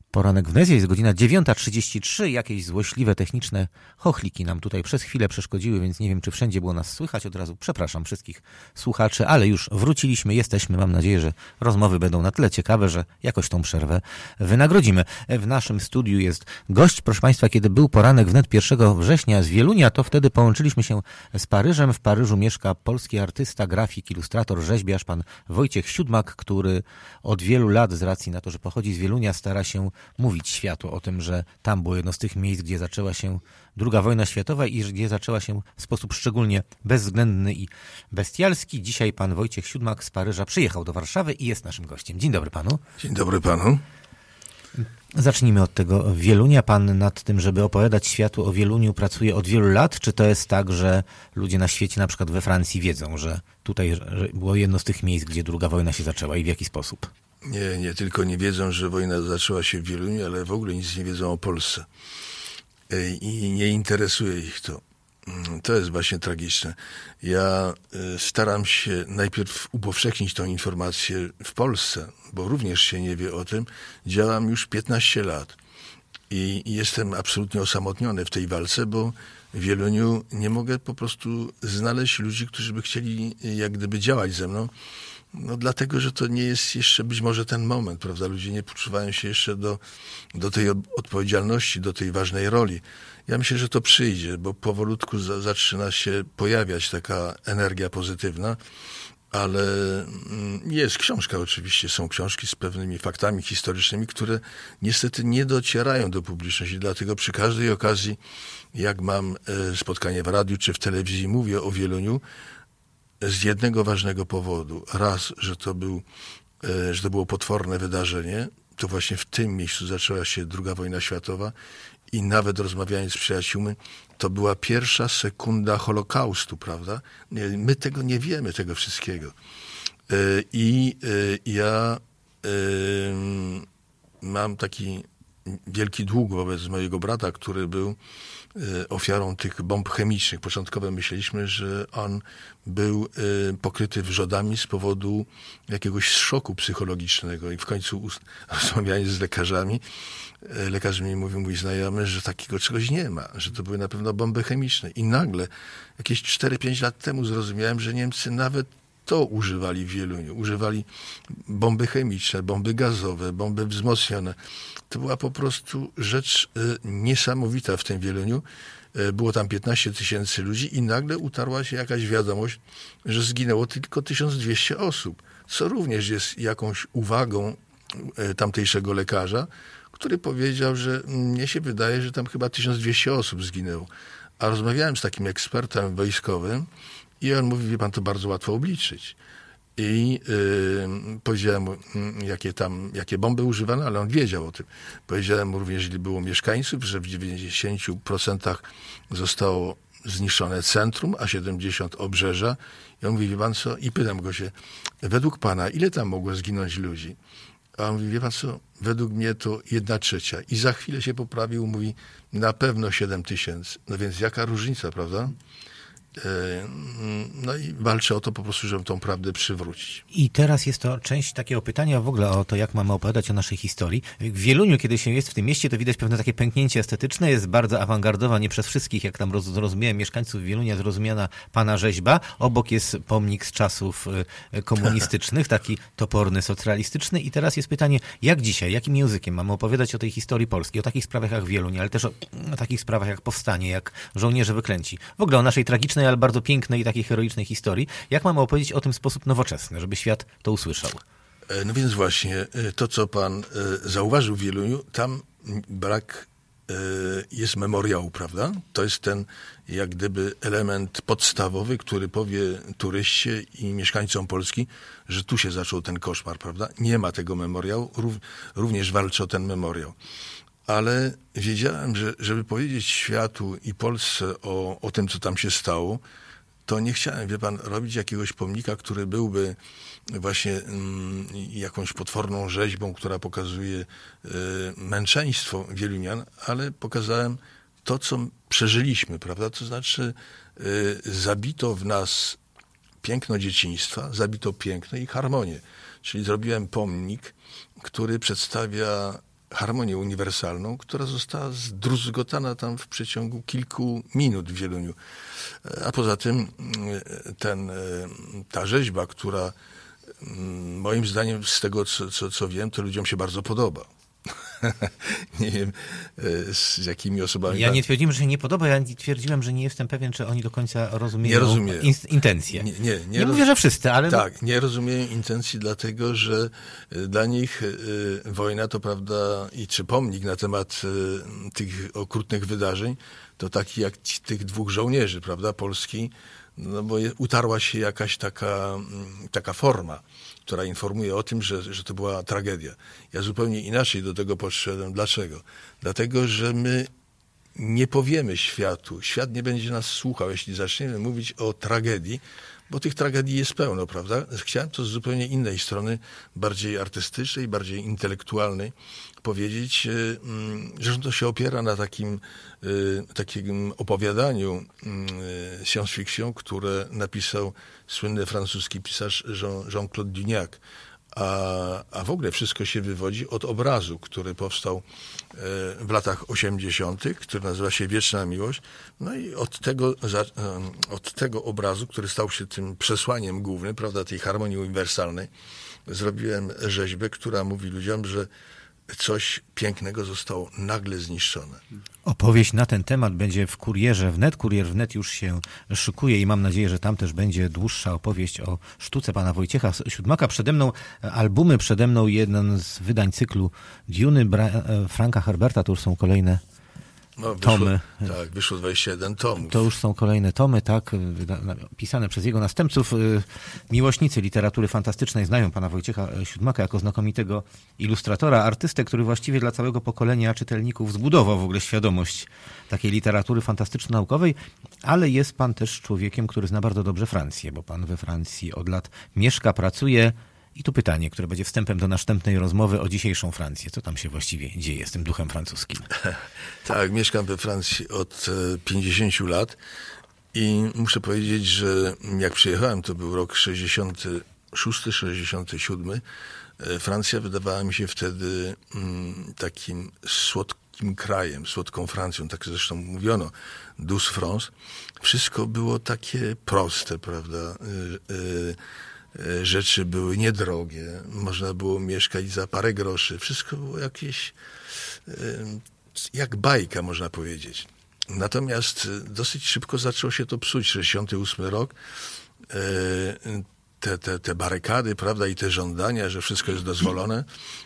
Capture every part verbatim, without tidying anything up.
Poranek w Nesie, jest godzina dziewiąta trzydzieści trzy. Jakieś złośliwe techniczne chochliki nam tutaj przez chwilę przeszkodziły, więc nie wiem, czy wszędzie było nas słychać. Od razu przepraszam wszystkich słuchaczy, ale już wróciliśmy, jesteśmy. Mam nadzieję, że rozmowy będą na tyle ciekawe, że jakoś tą przerwę wynagrodzimy. W naszym studiu jest gość, proszę Państwa, kiedy był poranek wnet pierwszego września z Wielunia, to wtedy połączyliśmy się z Paryżem. W Paryżu mieszka polski artysta, grafik, ilustrator, rzeźbiarz, pan Wojciech Siódmak, który od wielu lat, z racji na to, że pochodzi z Wielunia, stara się mówić światu o tym, że tam było jedno z tych miejsc, gdzie zaczęła się druga wojna światowa i gdzie zaczęła się w sposób szczególnie bezwzględny i bestialski. Dzisiaj pan Wojciech Siódmak z Paryża przyjechał do Warszawy i jest naszym gościem. Dzień dobry panu. Dzień dobry panu. Zacznijmy od tego Wielunia. Pan nad tym, żeby opowiadać światu o Wieluniu, pracuje od wielu lat. Czy to jest tak, że ludzie na świecie, na przykład we Francji, wiedzą, że tutaj było jedno z tych miejsc, gdzie druga wojna się zaczęła i w jaki sposób? Nie, nie tylko nie wiedzą, że wojna zaczęła się w Wieluniu, ale w ogóle nic nie wiedzą o Polsce. I nie interesuje ich to. To jest właśnie tragiczne. Ja staram się najpierw upowszechnić tą informację w Polsce, bo również się nie wie o tym. Działam już piętnaście lat i jestem absolutnie osamotniony w tej walce, bo w Wieluniu nie mogę po prostu znaleźć ludzi, którzy by chcieli jak gdyby działać ze mną. No dlatego, że to nie jest jeszcze być może ten moment, prawda? Ludzie nie poczuwają się jeszcze do, do tej odpowiedzialności, do tej ważnej roli. Ja myślę, że to przyjdzie, bo powolutku za, zaczyna się pojawiać taka energia pozytywna, ale jest książka oczywiście, są książki z pewnymi faktami historycznymi, które niestety nie docierają do publiczności, dlatego przy każdej okazji, jak mam spotkanie w radiu czy w telewizji, mówię o Wieluniu, z jednego ważnego powodu. Raz, że to, był, że to było potworne wydarzenie, to właśnie w tym miejscu zaczęła się druga wojna światowa i nawet rozmawiając z przyjaciółmi, to była pierwsza sekunda Holokaustu, prawda? My tego nie wiemy, tego wszystkiego. I ja mam taki wielki dług wobec mojego brata, który był ofiarą tych bomb chemicznych. Początkowo myśleliśmy, że on był pokryty wrzodami z powodu jakiegoś szoku psychologicznego i w końcu rozmawiając z lekarzami, lekarz mi mówił, mój znajomy, że takiego czegoś nie ma, że to były na pewno bomby chemiczne. I nagle, jakieś cztery pięć lat temu zrozumiałem, że Niemcy nawet to używali w Wieluniu. Używali bomby chemiczne, bomby gazowe, bomby wzmocnione. To była po prostu rzecz y, niesamowita w tym Wieluniu. Y, było tam piętnaście tysięcy ludzi i nagle utarła się jakaś wiadomość, że zginęło tylko tysiąc dwieście osób, co również jest jakąś uwagą y, tamtejszego lekarza, który powiedział, że mnie się wydaje, że tam chyba tysiąc dwieście osób zginęło. A rozmawiałem z takim ekspertem wojskowym i on mówi, wie pan, to bardzo łatwo obliczyć. I yy, powiedziałem mu, jakie tam, jakie bomby używano, ale on wiedział o tym. Powiedziałem mu również, ile było mieszkańców, że w dziewięćdziesięciu procentach zostało zniszczone centrum, a siedemdziesiąt obrzeża. I on mówi, wie pan co? I pytam go się, według pana, ile tam mogło zginąć ludzi? A on mówi, wie pan co? Według mnie to jedna trzecia. I za chwilę się poprawił, mówi, na pewno siedem tysięcy. No więc jaka różnica, prawda? No i walczę o to po prostu, żeby tą prawdę przywrócić. I teraz jest to część takiego pytania w ogóle o to, jak mamy opowiadać o naszej historii. W Wieluniu, kiedy się jest w tym mieście, to widać pewne takie pęknięcie estetyczne, jest bardzo awangardowa, nie przez wszystkich, jak tam zrozumiałem, mieszkańców Wielunia, zrozumiana pana rzeźba. Obok jest pomnik z czasów komunistycznych, taki toporny, socjalistyczny. I teraz jest pytanie, jak dzisiaj, jakim językiem mamy opowiadać o tej historii polskiej, o takich sprawach jak Wieluń, ale też o, o takich sprawach jak powstanie, jak żołnierze wyklęci. W ogóle o naszej tragicznej, ale bardzo pięknej i takiej heroicznej historii. Jak mamy opowiedzieć o tym w sposób nowoczesny, żeby świat to usłyszał? No więc właśnie, to co pan zauważył w Wieluniu, tam brak jest memoriału, prawda? To jest ten jak gdyby element podstawowy, który powie turyście i mieszkańcom Polski, że tu się zaczął ten koszmar, prawda? Nie ma tego memoriału, również walczy o ten memoriał. Ale wiedziałem, że żeby powiedzieć światu i Polsce o, o tym, co tam się stało, to nie chciałem, wie pan, robić jakiegoś pomnika, który byłby właśnie mm, jakąś potworną rzeźbą, która pokazuje y, męczeństwo wielunian, ale pokazałem to, co przeżyliśmy, prawda? To znaczy y, zabito w nas piękno dzieciństwa, zabito piękno i harmonię. Czyli zrobiłem pomnik, który przedstawia harmonię uniwersalną, która została zdruzgotana tam w przeciągu kilku minut w Wieluniu. A poza tym ten, ta rzeźba, która moim zdaniem z tego, co, co, co wiem, to ludziom się bardzo podoba. Nie wiem, z jakimi osobami... Ja nie twierdziłem, że się nie podoba, ja twierdziłem, że nie jestem pewien, czy oni do końca rozumieją nie rozumiem. in- intencje. Nie, nie, nie, nie roz... mówię, że wszyscy, ale... Tak, nie rozumieją intencji, dlatego że dla nich y, wojna to, prawda, i czy pomnik na temat y, tych okrutnych wydarzeń, to taki jak ci, tych dwóch żołnierzy, prawda, Polski, no bo je, utarła się jakaś taka, taka forma, która informuje o tym, że, że to była tragedia. Ja zupełnie inaczej do tego podszedłem. Dlaczego? Dlatego, że my nie powiemy światu, świat nie będzie nas słuchał, jeśli zaczniemy mówić o tragedii, bo tych tragedii jest pełno, prawda? Chciałem to z zupełnie innej strony, bardziej artystycznej, bardziej intelektualnej, powiedzieć, że to się opiera na takim, takim opowiadaniu science fiction, które napisał słynny francuski pisarz Jean-Claude Duniac. A, a w ogóle wszystko się wywodzi od obrazu, który powstał w latach osiemdziesiątych, który nazywa się Wieczna Miłość. No i od tego, od tego obrazu, który stał się tym przesłaniem głównym, prawda, tej harmonii uniwersalnej, zrobiłem rzeźbę, która mówi ludziom, że coś pięknego zostało nagle zniszczone. Opowieść na ten temat będzie w Kurierze Wnet. Kurier Wnet już się szykuje i mam nadzieję, że tam też będzie dłuższa opowieść o sztuce pana Wojciecha Siódmaka. Przede mną albumy, przede mną jeden z wydań cyklu Duny Bra- Franka Herberta. To już są kolejne No, wyszło, tomy. Tak, wyszło dwadzieścia jeden tomów. To już są kolejne tomy, tak, pisane przez jego następców. Miłośnicy literatury fantastycznej znają pana Wojciecha Siódmaka jako znakomitego ilustratora, artystę, który właściwie dla całego pokolenia czytelników zbudował w ogóle świadomość takiej literatury fantastyczno-naukowej, ale jest pan też człowiekiem, który zna bardzo dobrze Francję, bo pan we Francji od lat mieszka, pracuje. I tu pytanie, które będzie wstępem do następnej rozmowy o dzisiejszą Francję. Co tam się właściwie dzieje z tym duchem francuskim? Tak, mieszkam we Francji od pięćdziesięciu lat i muszę powiedzieć, że jak przyjechałem, to był rok sześćdziesiąty szósty sześćdziesiąty siódmy. Francja wydawała mi się wtedy takim słodkim krajem, słodką Francją, tak zresztą mówiono, douce France. Wszystko było takie proste, prawda? Rzeczy były niedrogie, można było mieszkać za parę groszy. Wszystko było jakieś, jak bajka, można powiedzieć. Natomiast dosyć szybko zaczęło się to psuć. sześćdziesiąty ósmy rok, te, te, te barykady, prawda, i te żądania, że wszystko jest dozwolone,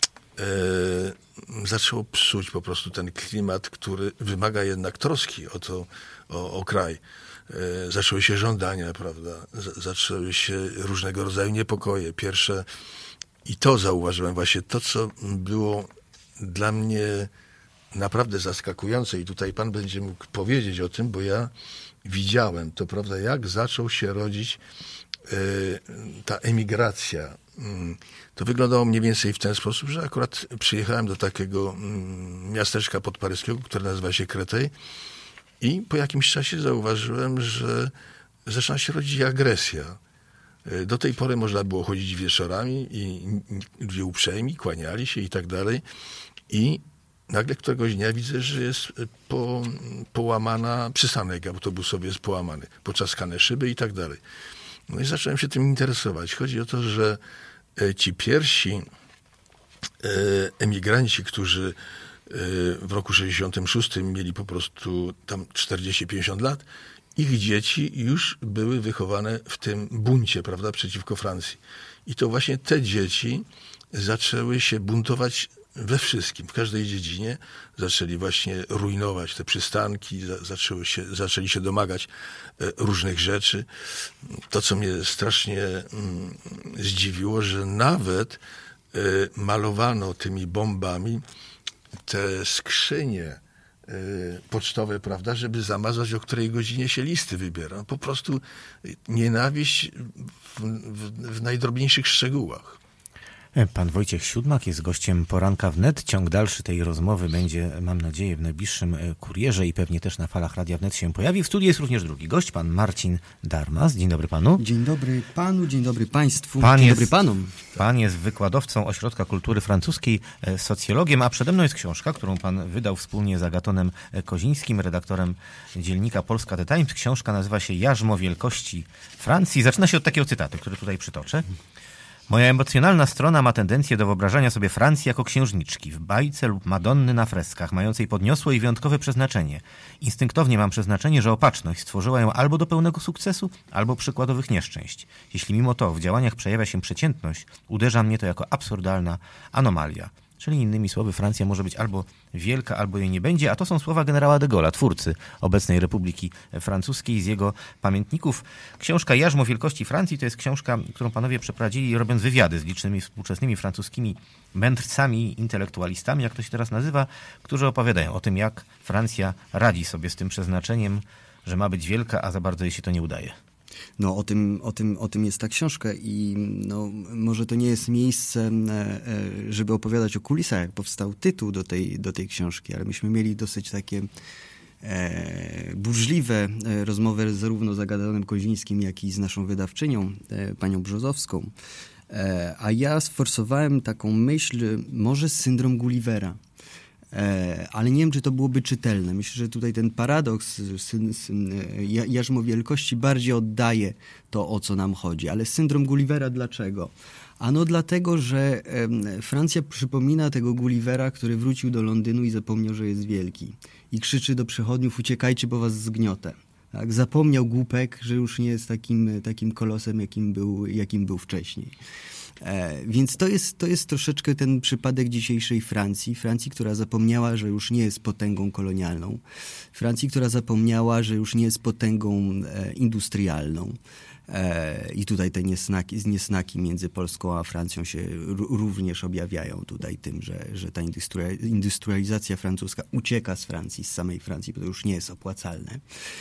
zaczęło psuć po prostu ten klimat, który wymaga jednak troski o to, o, o kraj. Zaczęły się żądania, prawda? Zaczęły się różnego rodzaju niepokoje. Pierwsze, i to zauważyłem właśnie, to co było dla mnie naprawdę zaskakujące i tutaj pan będzie mógł powiedzieć o tym, bo ja widziałem to, prawda, jak zaczął się rodzić y, ta emigracja. To wyglądało mniej więcej w ten sposób, że akurat przyjechałem do takiego mm, miasteczka podparyskiego, które nazywa się Créteil. I po jakimś czasie zauważyłem, że zaczyna się rodzić agresja. Do tej pory można było chodzić wieczorami i ludzie uprzejmi, kłaniali się i tak dalej. I nagle któregoś dnia widzę, że jest po, połamana przystanek autobusowy, jest połamany, poczaskane szyby i tak dalej. No i zacząłem się tym interesować. Chodzi o to, że ci pierwsi emigranci, którzy w roku sześćdziesiątym szóstym mieli po prostu tam czterdzieści pięćdziesiąt lat, ich dzieci już były wychowane w tym buncie, prawda, przeciwko Francji. I to właśnie te dzieci zaczęły się buntować we wszystkim, w każdej dziedzinie. Zaczęli właśnie rujnować te przystanki, zaczęły się, zaczęli się domagać różnych rzeczy. To, co mnie strasznie mm, zdziwiło, że nawet y, malowano tymi bombami te skrzynie y, pocztowe, prawda, żeby zamazać, o której godzinie się listy wybiera. Po prostu nienawiść w, w, w najdrobniejszych szczegółach. Pan Wojciech Siódmak jest gościem Poranka Wnet. Ciąg dalszy tej rozmowy będzie, mam nadzieję, w najbliższym kurierze i pewnie też na falach Radia Wnet się pojawi. W studiu jest również drugi gość, pan Marcin Darmas. Dzień dobry panu. Dzień dobry panu, dzień dobry państwu, pan dzień jest, dobry panom. Pan jest wykładowcą Ośrodka Kultury Francuskiej, socjologiem, a przede mną jest książka, którą pan wydał wspólnie z Agatonem Kozińskim, redaktorem dziennika Polska The Times. Książka nazywa się Jarzmo wielkości Francji. Zaczyna się od takiego cytatu, który tutaj przytoczę. Moja emocjonalna strona ma tendencję do wyobrażania sobie Francji jako księżniczki w bajce lub Madonny na freskach, mającej podniosłe i wyjątkowe przeznaczenie. Instynktownie mam przeznaczenie, że opatrzność stworzyła ją albo do pełnego sukcesu, albo przykładowych nieszczęść. Jeśli mimo to w działaniach przejawia się przeciętność, uderza mnie to jako absurdalna anomalia. Czyli innymi słowy, Francja może być albo wielka, albo jej nie będzie, a to są słowa generała de Gaulle'a, twórcy obecnej Republiki Francuskiej, z jego pamiętników. Książka Jarzmo wielkości Francji to jest książka, którą panowie przeprowadzili, robiąc wywiady z licznymi współczesnymi francuskimi mędrcami, intelektualistami, jak to się teraz nazywa, którzy opowiadają o tym, jak Francja radzi sobie z tym przeznaczeniem, że ma być wielka, a za bardzo jej się to nie udaje. No o tym, o tym, o tym jest ta książka i no, może to nie jest miejsce, żeby opowiadać o kulisach, jak powstał tytuł do tej, do tej książki, ale myśmy mieli dosyć takie e, burzliwe rozmowy zarówno z Agatonem Kozińskim, jak i z naszą wydawczynią, e, panią Brzozowską. E, a ja sforsowałem taką myśl, może syndrom Gullivera. Ale nie wiem, czy to byłoby czytelne. Myślę, że tutaj ten paradoks syn, syn, Jarzmo wielkości bardziej oddaje to, o co nam chodzi. Ale syndrom Gullivera dlaczego? Ano dlatego, że Francja przypomina tego Gullivera, który wrócił do Londynu i zapomniał, że jest wielki. I krzyczy do przechodniów: uciekajcie, bo was zgniotę. Tak? Zapomniał głupek, że już nie jest takim, takim kolosem, jakim był, jakim był wcześniej. E, więc to jest, to jest troszeczkę ten przypadek dzisiejszej Francji. Francji, która zapomniała, że już nie jest potęgą kolonialną. Francji, która zapomniała, że już nie jest potęgą e, industrialną. E, I tutaj te niesnaki, niesnaki między Polską a Francją się r- również objawiają tutaj tym, że, że ta industrializacja francuska ucieka z Francji, z samej Francji, bo to już nie jest opłacalne.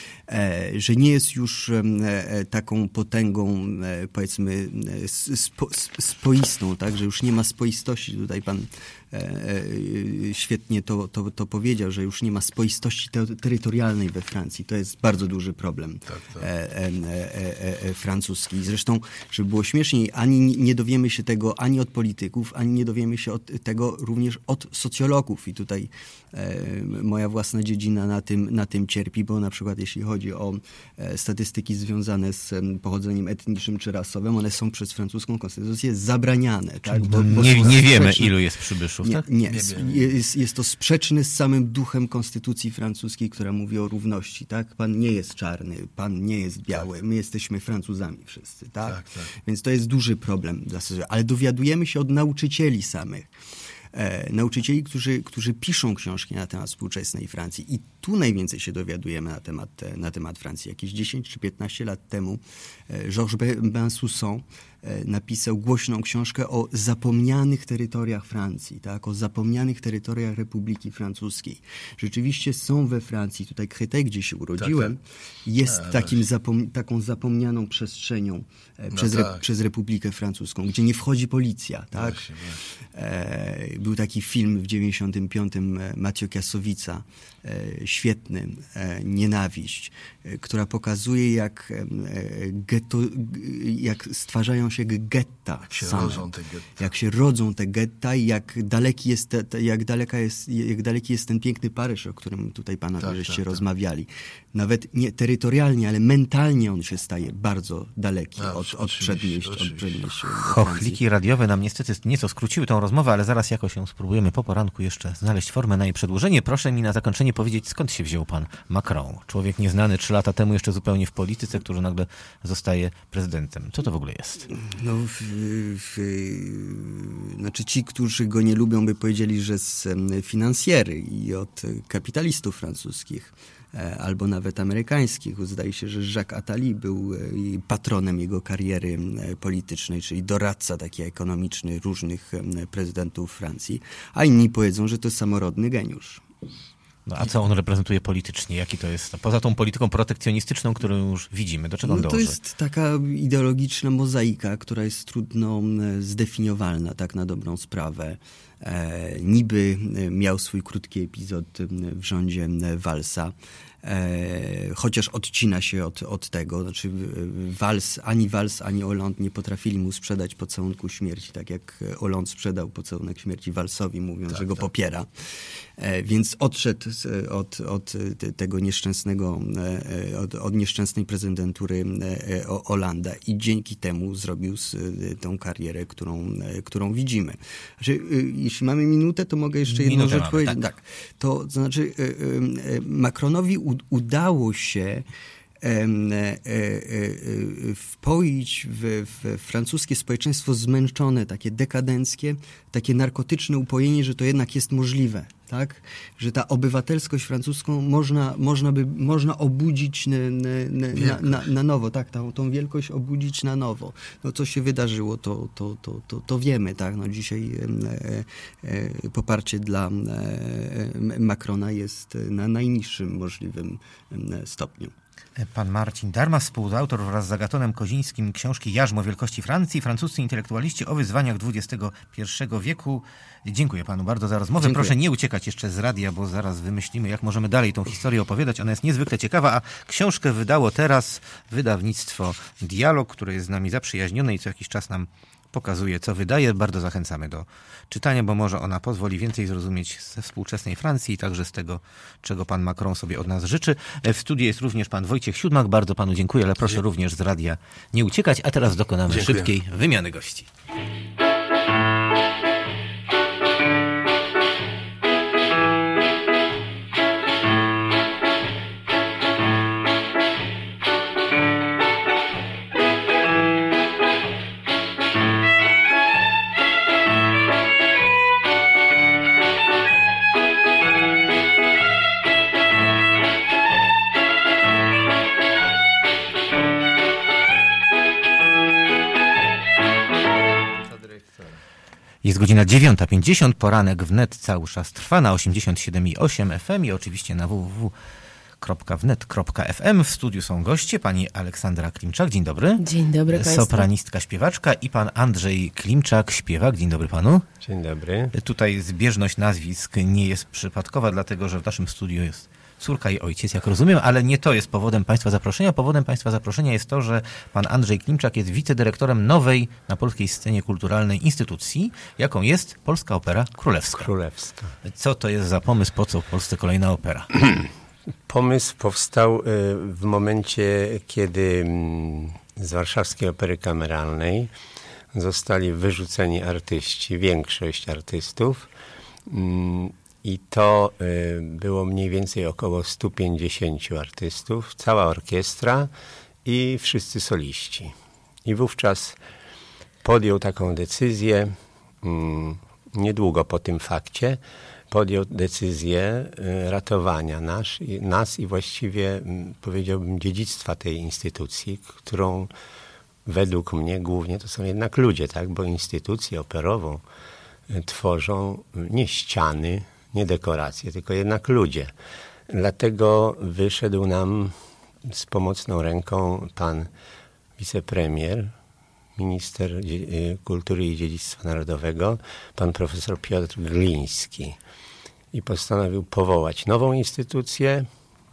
E, że nie jest już e, taką potęgą, e, powiedzmy, spo, spoistą, tak? Że już nie ma spoistości. Tutaj pan e, e, świetnie to, to, to powiedział, że już nie ma spoistości te, terytorialnej we Francji. To jest bardzo duży problem. Tak, tak. E, e, e, e, francuski. Zresztą, żeby było śmieszniej, ani nie dowiemy się tego ani od polityków, ani nie dowiemy się od tego również od socjologów. I tutaj e, moja własna dziedzina na tym, na tym cierpi, bo na przykład jeśli chodzi o e, statystyki związane z e, pochodzeniem etnicznym czy rasowym, one są przez francuską konstytucję zabraniane. Tak? Bo, bo nie nie wiemy, ilu jest przybyszów. Nie, tak? nie. nie jest, jest to sprzeczne z samym duchem konstytucji francuskiej, która mówi o równości. Tak? Pan nie jest czarny, pan nie jest biały, my jesteśmy Francuzami wszyscy, tak? Tak, tak? Więc to jest duży problem dla socjologii. Ale dowiadujemy się od nauczycieli samych. E, nauczycieli, którzy, którzy piszą książki na temat współczesnej Francji. I tu najwięcej się dowiadujemy na temat, na temat Francji. Jakieś dziesięć czy piętnaście lat temu e, Georges Bensoussan e, napisał głośną książkę o zapomnianych terytoriach Francji, tak? O zapomnianych terytoriach Republiki Francuskiej. Rzeczywiście są we Francji, tutaj Créteil, gdzie się urodziłem, tak, tak. jest A, takim zapom- taką zapomnianą przestrzenią e, no przez, tak. re- przez Republikę Francuską, gdzie nie wchodzi policja, tak? Właśnie, właśnie. E, Był taki film w dziewięćdziesiątym piątym Mathieu Kasowica, świetny, Nienawiść, która pokazuje, jak, getto, jak stwarzają się getta jak się same. Rodzą te getta. Jak się rodzą te getta i jak daleki jest, te, jak daleka jest, jak daleki jest ten piękny Paryż, o którym tutaj panowie tak, żeście tak, rozmawiali. Tak. Nawet nie terytorialnie, ale mentalnie on się staje bardzo daleki A, od, od przedmieść. Od przedmieść Chochliki radiowe nam niestety nieco skróciły tą rozmowę, ale zaraz jakoś ją spróbujemy po poranku jeszcze znaleźć formę na jej przedłużenie. Proszę mi na zakończenie powiedzieć, skąd się wziął pan Macron? Człowiek nieznany trzy lata temu jeszcze zupełnie w polityce, który nagle zostaje prezydentem. Co to w ogóle jest? No, w, w, znaczy ci, którzy go nie lubią, by powiedzieli, że z finansjery i od kapitalistów francuskich, albo nawet amerykańskich. Zdaje się, że Jacques Attali był patronem jego kariery politycznej, czyli doradca taki ekonomiczny różnych prezydentów Francji, a inni powiedzą, że to samorodny geniusz. No a co on reprezentuje politycznie? Jaki to jest? Poza tą polityką protekcjonistyczną, którą już widzimy, do czego on no, dąży? To jest taka ideologiczna mozaika, która jest trudno zdefiniowalna, tak na dobrą sprawę. E, niby miał swój krótki epizod w rządzie Wallsa, e, chociaż odcina się od, od tego. Znaczy Valls, ani Valls, ani Hollande nie potrafili mu sprzedać pocałunku śmierci, tak jak Hollande sprzedał pocałunek śmierci Wallsowi, mówiąc, tak, że go tak. popiera. E, więc odszedł od, od tego nieszczęsnego, od, od nieszczęsnej prezydentury Hollanda i dzięki temu zrobił tą karierę, którą, którą widzimy. Znaczy, jeśli mamy minutę, to mogę jeszcze jedną Minutę rzecz mamy, powiedzieć. tak. Tak. To znaczy Macronowi udało się wpoić w, w francuskie społeczeństwo zmęczone, takie dekadenckie, takie narkotyczne upojenie, że to jednak jest możliwe, tak? Że ta obywatelskość francuską można, można, by, można obudzić na, na, na, na nowo, tak? Tą, tą wielkość obudzić na nowo. No co się wydarzyło, to, to, to, to, to wiemy, tak? No dzisiaj e, e, poparcie dla e, Macrona jest na najniższym możliwym stopniu. Pan Marcin Darma, współautor wraz z Agatonem Kozińskim książki Jarzmo wielkości Francji, francuscy intelektualiści o wyzwaniach dwudziestego pierwszego wieku. Dziękuję panu bardzo za rozmowę. Dziękuję. Proszę nie uciekać jeszcze z radia, bo zaraz wymyślimy, jak możemy dalej tą historię opowiadać. Ona jest niezwykle ciekawa, a książkę wydało teraz wydawnictwo Dialog, które jest z nami zaprzyjaźnione i co jakiś czas nam pokazuje, co wydaje. Bardzo zachęcamy do czytania, bo może ona pozwoli więcej zrozumieć ze współczesnej Francji i także z tego, czego pan Macron sobie od nas życzy. W studiu jest również pan Wojciech Siódmak. Bardzo panu dziękuję, ale proszę również z radia nie uciekać. A teraz dokonamy Dziękuję. szybkiej wymiany gości. Jest godzina dziewiąta pięćdziesiąt, poranek wnet cały czas trwa na osiemdziesiąt siedem i osiem F M i oczywiście na w w w kropka wnet kropka f m. W studiu są goście, pani Aleksandra Klimczak, dzień dobry. Dzień dobry państwu. Sopranistka, śpiewaczka i pan Andrzej Klimczak, śpiewak. Dzień dobry panu. Dzień dobry. Tutaj zbieżność nazwisk nie jest przypadkowa, dlatego że w naszym studiu jest córka i ojciec, jak rozumiem, ale nie to jest powodem państwa zaproszenia. Powodem państwa zaproszenia jest to, że pan Andrzej Klimczak jest wicedyrektorem nowej na polskiej scenie kulturalnej instytucji, jaką jest Polska Opera Królewska. Królewska. Co to jest za pomysł, po co w Polsce kolejna opera? Pomysł powstał w momencie, kiedy z Warszawskiej Opery Kameralnej zostali wyrzuceni artyści, większość artystów. I to było mniej więcej około stu pięćdziesięciu artystów, cała orkiestra i wszyscy soliści. I wówczas podjął taką decyzję, niedługo po tym fakcie, podjął decyzję ratowania nas, nas i właściwie, powiedziałbym, dziedzictwa tej instytucji, którą według mnie głównie to są jednak ludzie, tak? Bo instytucję operową tworzą nie ściany, nie dekoracje, tylko jednak ludzie. Dlatego wyszedł nam z pomocną ręką pan wicepremier, minister kultury i dziedzictwa narodowego, pan profesor Piotr Gliński. I postanowił powołać nową instytucję,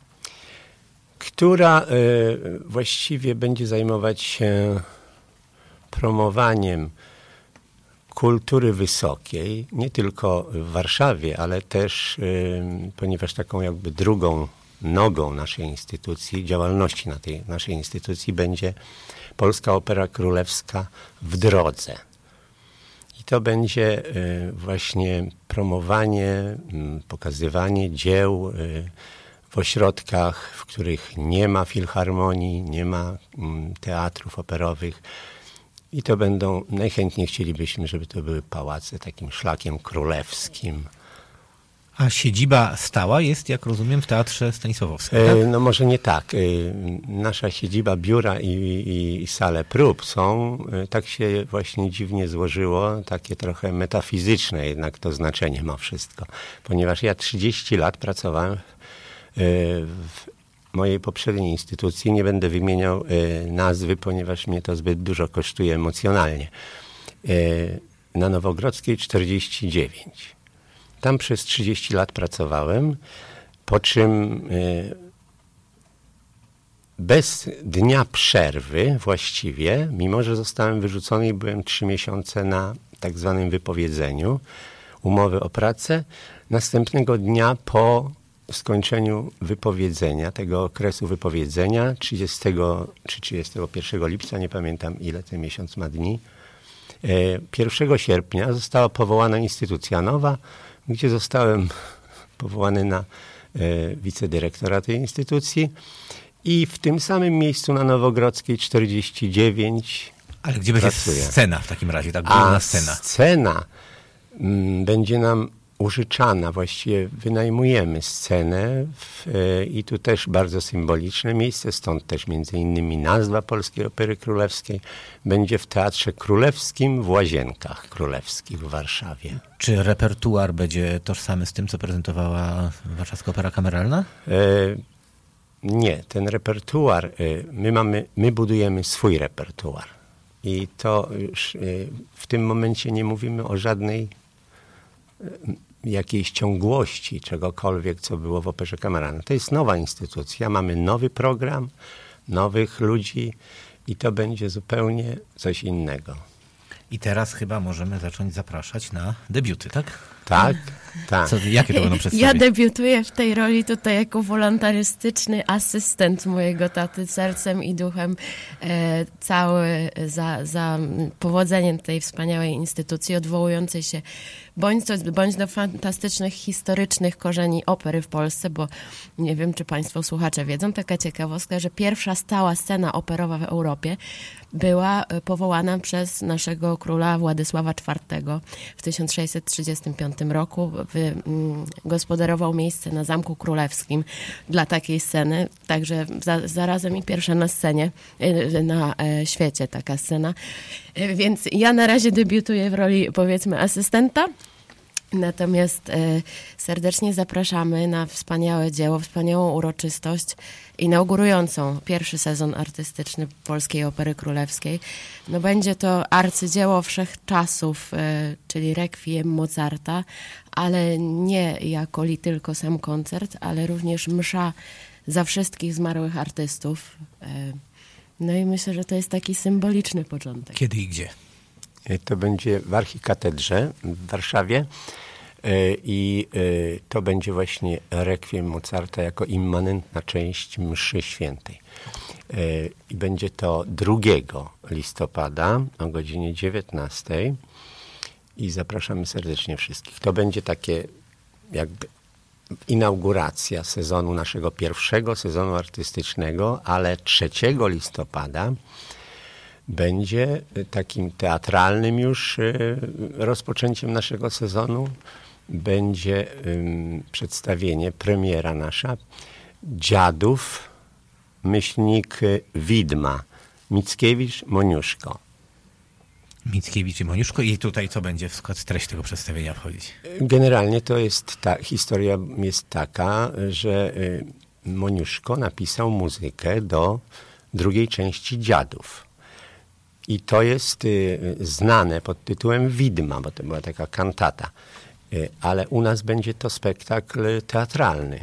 która właściwie będzie zajmować się promowaniem kultury wysokiej, nie tylko w Warszawie, ale też, y, ponieważ taką jakby drugą nogą naszej instytucji, działalności na tej naszej instytucji będzie Polska Opera Królewska w drodze. I to będzie y, właśnie promowanie, y, pokazywanie dzieł y, w ośrodkach, w których nie ma filharmonii, nie ma y, teatrów operowych. I to będą, najchętniej chcielibyśmy, żeby to były pałace takim szlakiem królewskim. A siedziba stała jest, jak rozumiem, w Teatrze Stanisławowskim, tak? E, no może nie tak. E, nasza siedziba, biura i, i, i sale prób są, e, tak się właśnie dziwnie złożyło, takie trochę metafizyczne jednak to znaczenie ma wszystko. Ponieważ ja trzydzieści lat pracowałem e, w mojej poprzedniej instytucji, nie będę wymieniał e, nazwy, ponieważ mnie to zbyt dużo kosztuje emocjonalnie. E, na Nowogrodzkiej czterdzieści dziewięć. Tam przez trzydzieści lat pracowałem, po czym bez dnia przerwy właściwie, mimo że zostałem wyrzucony i byłem trzy miesiące na tak zwanym wypowiedzeniu umowy o pracę, następnego dnia po skończeniu wypowiedzenia, tego okresu wypowiedzenia, trzydziestego czy trzydziestego pierwszego lipca, nie pamiętam ile ten miesiąc ma dni, pierwszego sierpnia została powołana instytucja nowa, gdzie zostałem powołany na e, wicedyrektora tej instytucji i w tym samym miejscu na Nowogrodzkiej czterdzieści dziewięć Ale gdzie będzie pracuję. Scena w takim razie, tak główna A scena? scena m, będzie nam użyczana, właściwie wynajmujemy scenę w, e, i tu też bardzo symboliczne miejsce, stąd też między innymi nazwa Polskiej Opery Królewskiej będzie w Teatrze Królewskim w Łazienkach Królewskich w Warszawie. Czy repertuar będzie tożsamy z tym, co prezentowała Warszawska Opera Kameralna? E, nie, ten repertuar, e, my mamy, my budujemy swój repertuar i to już e, w tym momencie nie mówimy o żadnej e, jakiejś ciągłości czegokolwiek, co było w Operze Kameralnej. To jest nowa instytucja, mamy nowy program, nowych ludzi i to będzie zupełnie coś innego. I teraz chyba możemy zacząć zapraszać na debiuty, tak? Tak, tak. Co, jakie to będą przedstawienia? Ja debiutuję w tej roli tutaj jako wolontarystyczny asystent mojego taty, sercem i duchem e, cały za, za powodzeniem tej wspaniałej instytucji, odwołującej się bądź, to, bądź do fantastycznych, historycznych korzeni opery w Polsce, bo nie wiem, czy państwo słuchacze wiedzą, taka ciekawostka, że pierwsza stała scena operowa w Europie była powołana przez naszego króla Władysława czwartego w tysiąc sześćset trzydziestym piątym roku. Wy, mm, gospodarował miejsce na Zamku Królewskim dla takiej sceny, także za, zarazem i pierwsza na scenie, na e, świecie taka scena. E, więc ja na razie debiutuję w roli, powiedzmy, asystenta. Natomiast e, serdecznie zapraszamy na wspaniałe dzieło, wspaniałą uroczystość inaugurującą pierwszy sezon artystyczny Polskiej Opery Królewskiej. No będzie to arcydzieło wszechczasów, e, czyli Requiem Mozarta, ale nie jako li tylko sam koncert, ale również msza za wszystkich zmarłych artystów. E, no i myślę, że to jest taki symboliczny początek. Kiedy i gdzie? To będzie w Archikatedrze w Warszawie i to będzie właśnie Requiem Mozarta jako immanentna część mszy świętej. I będzie to drugiego listopada o godzinie dziewiętnastej i zapraszamy serdecznie wszystkich. To będzie takie jakby inauguracja sezonu, naszego pierwszego sezonu artystycznego, ale trzeciego listopada będzie takim teatralnym już rozpoczęciem naszego sezonu. Będzie przedstawienie, premiera nasza, Dziadów, myślnik Widma, Mickiewicz, Moniuszko. Mickiewicz i Moniuszko. I tutaj co będzie w skład treść tego przedstawienia wchodzić? Generalnie to jest ta historia jest taka, że Moniuszko napisał muzykę do drugiej części Dziadów. I to jest y, znane pod tytułem Widma, bo to była taka kantata. Y, ale u nas będzie to spektakl teatralny.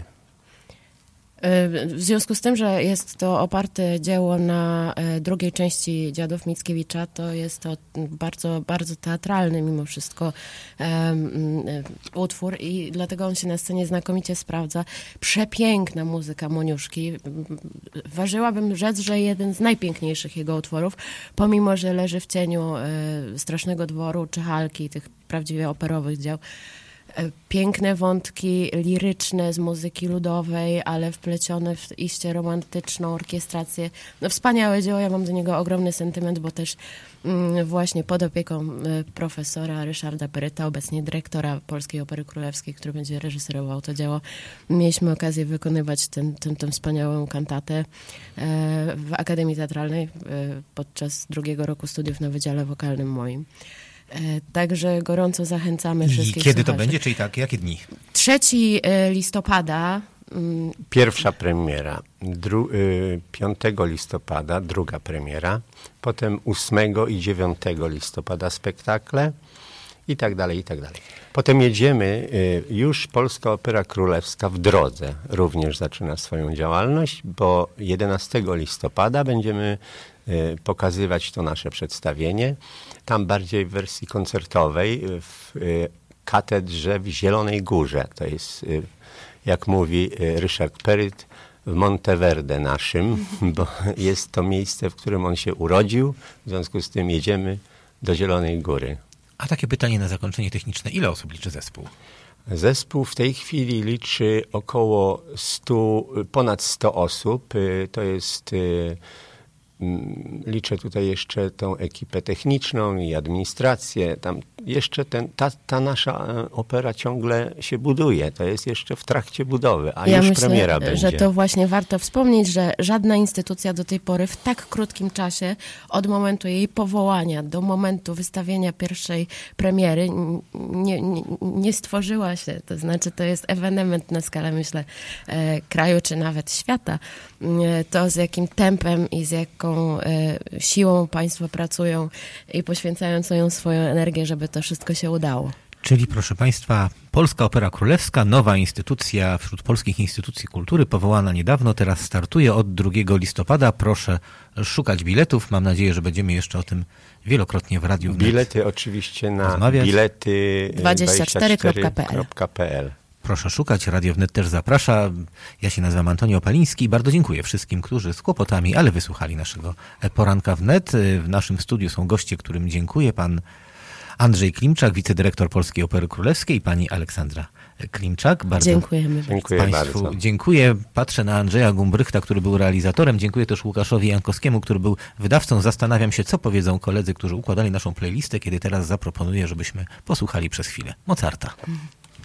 W związku z tym, że jest to oparte dzieło na drugiej części Dziadów Mickiewicza, to jest to bardzo, bardzo teatralny mimo wszystko um, utwór i dlatego on się na scenie znakomicie sprawdza. Przepiękna muzyka Moniuszki. Ważyłabym rzec, że jeden z najpiękniejszych jego utworów, pomimo że leży w cieniu e, Strasznego Dworu czy Halki, tych prawdziwie operowych dzieł. piękne wątki liryczne z muzyki ludowej, ale wplecione w iście romantyczną orkiestrację. No wspaniałe dzieło, ja mam do niego ogromny sentyment, bo też właśnie pod opieką profesora Ryszarda Peryta, obecnie dyrektora Polskiej Opery Królewskiej, który będzie reżyserował to dzieło, mieliśmy okazję wykonywać ten, ten, tę wspaniałą kantatę w Akademii Teatralnej podczas drugiego roku studiów na Wydziale Wokalnym moim. Także gorąco zachęcamy I wszystkich kiedy słuchaczy. to będzie, czyli tak, jakie dni? trzeciego listopada. Pierwsza premiera, dru, y, piątego listopada, druga premiera, potem ósmego i dziewiątego listopada spektakle i tak dalej, i tak dalej. Potem jedziemy, y, już Polska Opera Królewska w drodze również zaczyna swoją działalność, bo jedenastego listopada będziemy y, pokazywać to nasze przedstawienie, tam bardziej w wersji koncertowej w y, katedrze w Zielonej Górze, to jest... Y, jak mówi Ryszard Peryt, w Monteverde naszym, bo jest to miejsce, w którym on się urodził. W związku z tym jedziemy do Zielonej Góry. A takie pytanie na zakończenie techniczne. Ile osób liczy zespół? Zespół w tej chwili liczy około stu, ponad sto osób. To jest... Liczę tutaj jeszcze tą ekipę techniczną i administrację. Tam jeszcze ten, ta, ta nasza opera ciągle się buduje. To jest jeszcze w trakcie budowy, a ja już myślę, premiera będzie. że to właśnie warto wspomnieć, że żadna instytucja do tej pory w tak krótkim czasie, od momentu jej powołania do momentu wystawienia pierwszej premiery, nie, nie, nie stworzyła się. To znaczy, to jest ewenement na skalę, myślę, e, kraju czy nawet świata. E, to z jakim tempem i z jaką siłą państwo pracują i poświęcają całą swoją energię, żeby to wszystko się udało. Czyli, proszę Państwa, Polska Opera Królewska, nowa instytucja wśród polskich instytucji kultury, powołana niedawno, teraz startuje od drugiego listopada. Proszę szukać biletów. Mam nadzieję, że będziemy jeszcze o tym wielokrotnie w Radiu Wnet Bilety oczywiście na rozmawiać. bilety dwadzieścia cztery kropka p l. Proszę szukać, Radio Wnet też zaprasza. Ja się nazywam Antoni Opaliński i bardzo dziękuję wszystkim, którzy z kłopotami, ale wysłuchali naszego poranka Wnet. W naszym studiu są goście, którym dziękuję. Pan Andrzej Klimczak, wicedyrektor Polskiej Opery Królewskiej, pani Aleksandra Klimczak. Bardzo Dziękujemy dziękuję Państwu. bardzo. Dziękuję. Patrzę na Andrzeja Gumbrychta, który był realizatorem. Dziękuję też Łukaszowi Jankowskiemu, który był wydawcą. Zastanawiam się, co powiedzą koledzy, którzy układali naszą playlistę, kiedy teraz zaproponuję, żebyśmy posłuchali przez chwilę Mozarta.